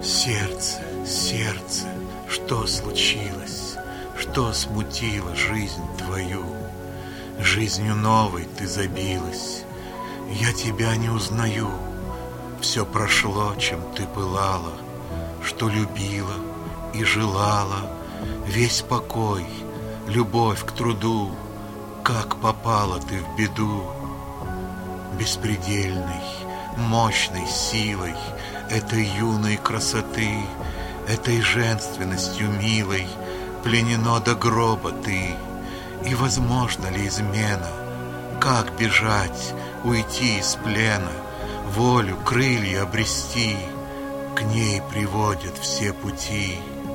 Сердце, сердце, что случилось? Что смутило жизнь твою? Жизнью новой ты забилась. Я тебя не узнаю. Все прошло, чем ты пылала, что любила и желала. Весь покой, любовь к труду, как попала ты в беду. Беспредельной, мощной силой этой юной красоты, этой женственностью милой пленено до гроба ты. И возможно ли измена? Как бежать, уйти из плена, волю, крылья обрести? К ней приводят все пути.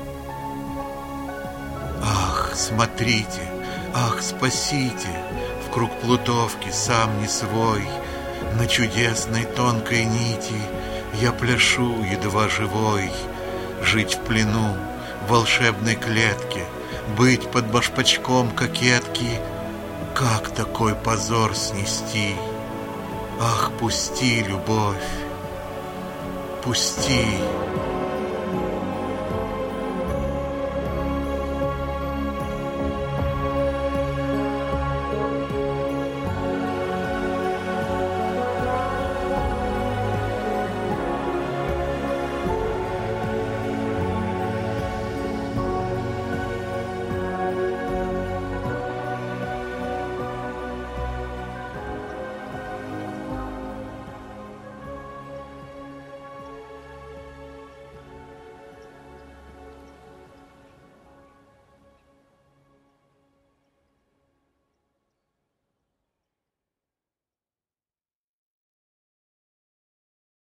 Ах, смотрите, ах, спасите, в круг плутовки сам не свой. На чудесной тонкой нити я пляшу, едва живой. Жить в плену, в волшебной клетке, быть под башпачком кокетки. Как такой позор снести? Ах, пусти, любовь, пусти.